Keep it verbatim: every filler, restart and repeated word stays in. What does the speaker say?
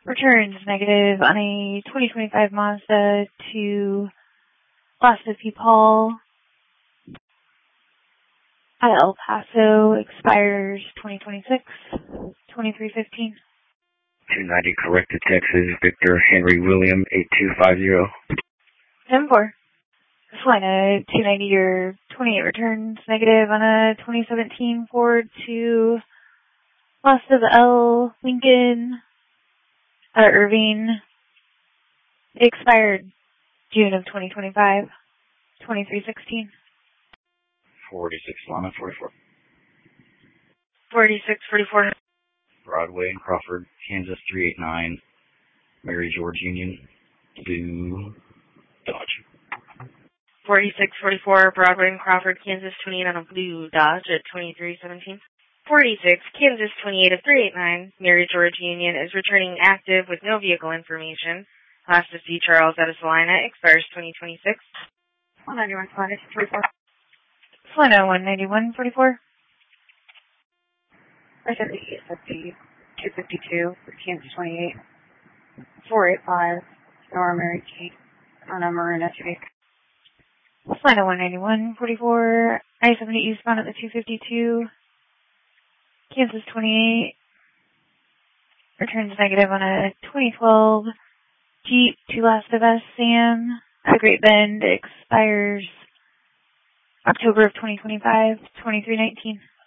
Returns negative on a twenty twenty-five Mazda to Las Fifty Paul at El Paso, expires twenty twenty-six, twenty-three fifteen. two ninety corrected Texas, Victor Henry William, eight two five zero. ten four. Salina, two ninety year twenty-eight returns negative on a twenty seventeen Ford to Los of L Lincoln, uh, Irving, expired June of twenty twenty-five, twenty-three sixteen. forty-six, Lana, forty-four. forty-six forty-four. Broadway and Crawford, Kansas, three eight nine. Mary George Union, Blue Dodge. forty-six forty-four, Broadway and Crawford, Kansas, twenty-eight on a Blue Dodge at twenty-three seventeen. forty-six, Kansas, twenty-eight of three eight nine. Mary George Union is returning active with no vehicle information. Last to see Charles out of Salina, expires twenty twenty-six. one ninety-one forty-four. Salina, one ninety-one forty-four. I said fifty, two fifty-two, Kansas twenty-eight. four eight five, Nora Mary Kate, on a Maroon S U V. Salina, one ninety-one forty-four. I seventy eastbound at the two fifty-two. Kansas twenty-eight. Returns negative on a twenty twelve Jeep to Last of Us Sam at Great Bend, expires October of twenty twenty-five, twenty-three nineteen.